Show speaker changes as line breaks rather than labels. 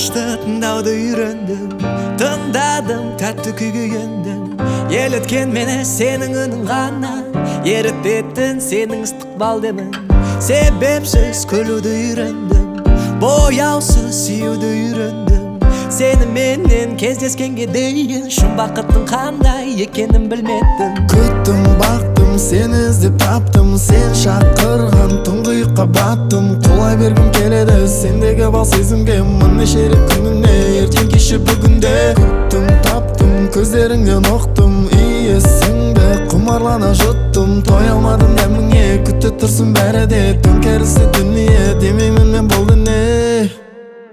Кошты тыңдауды үйрендім, тыңдадым тәтті күйге ендім. Еліткен мені сенің үнің ғана, ерітетін сенің ыстықбал демін. Себепсіз күлуді үйрендім, бояусыз сүюді үйрендім. Сені менен кездескенге дейін шын бақыттың қандай екенін білмедім.
Күттім, бақтым, сені іздеп таптым, сен шақырған тұңғиыққа баттым. Құлай бергім келеді сендегі бал сезімге, бірнеше рет күніне, ертең кеше бүгінде. Күттім, таптым, көздеріңнен ұқтым, иесіңді құмарлана жұттым. Той алмадым дәміңе, күтіп тұрсын бәрі де, төңкерісі дүние, демеймін мен бұл дүние.